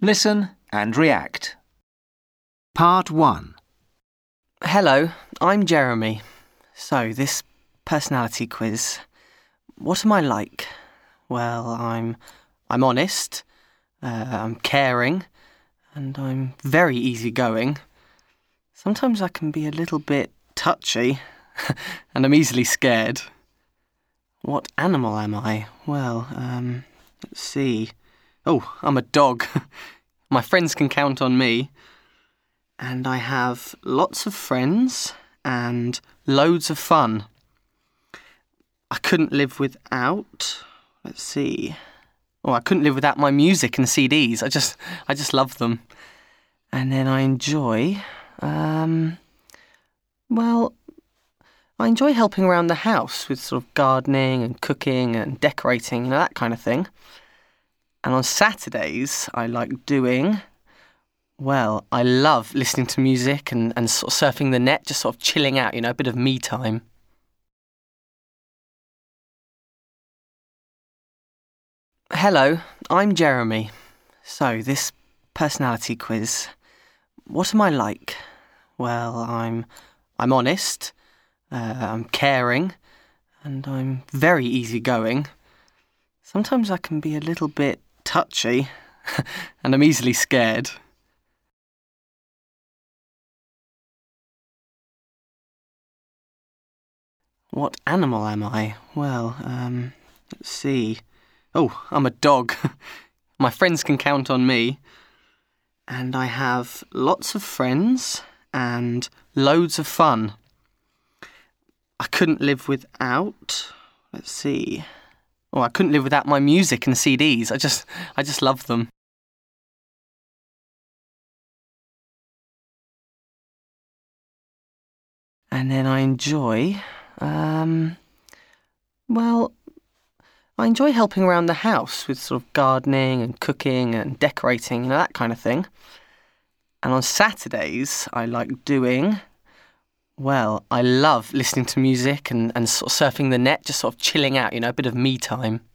Listen and react. Part 1. Hello, I'm Jeremy. So, this personality quiz. What am I like? Well, I'm honest, I'm caring, and I'm very easygoing. Sometimes I can be a little bit touchy, and I'm easily scared. What animal am I? Well, let's see. Oh, I'm a dog. My friends can count on me. And I have lots of friends and loads of fun. I couldn't live without... Let's see. Oh, I couldn't live without my music and CDs. I just love them. And then I enjoy... I enjoy helping around the house with sort of gardening and cooking and decorating, that kind of thing. And on Saturdays, I like doing... Well, I love listening to music and sort of surfing the net, just sort of chilling out, a bit of me time. Hello, I'm Jeremy. So, this personality quiz. What am I like? Well, I'm honest, I'm caring, and I'm very easygoing. Sometimes I can be a little bit touchy, and I'm easily scared. What animal am I? Well, let's see. Oh, I'm a dog. My friends can count on me. And I have lots of friends and loads of fun. I couldn't live without... Let's see. Oh, I couldn't live without my music and CDs. I just love them. And then I enjoy... I enjoy helping around the house with sort of gardening and cooking and decorating, that kind of thing. And on Saturdays, I like doing... Well, I love listening to music and sort of surfing the net, just sort of chilling out, a bit of me time.